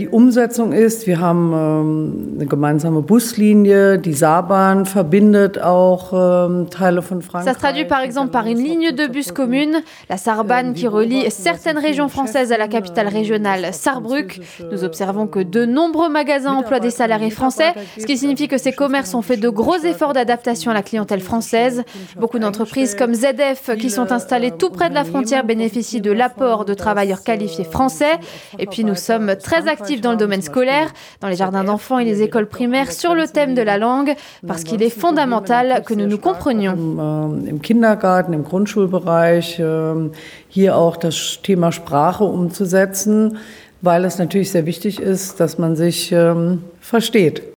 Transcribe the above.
die Umsetzung ist. Wir haben eine gemeinsame Buslinie. Die Saarbahn verbindet auch Teile von Frankreich. Ça se traduit par exemple par une ligne de bus commune, la Saarbahn qui relie certaines régions françaises à la capitale régionale Sarrebruck. Nous observons que de nombreux magasins emploient des salariés français, ce qui signifie que ces commerces ont fait de gros efforts d'adaptation à la clientèle française. Beaucoup d'entreprises comme ZF qui sont installées tout près de la frontière bénéficient de l'apport de travailleurs qualifiés français. Et puis nous sommes très actifs dans le domaine scolaire, dans les jardins d'enfants et les écoles primaires sur le thème de la langue, parce qu'il est fondamental que nous nous comprenions. Im Kindergarten, im Grundschulbereich, hier auch das Thema Sprache umzusetzen, weil es natürlich sehr wichtig ist, dass man sich versteht.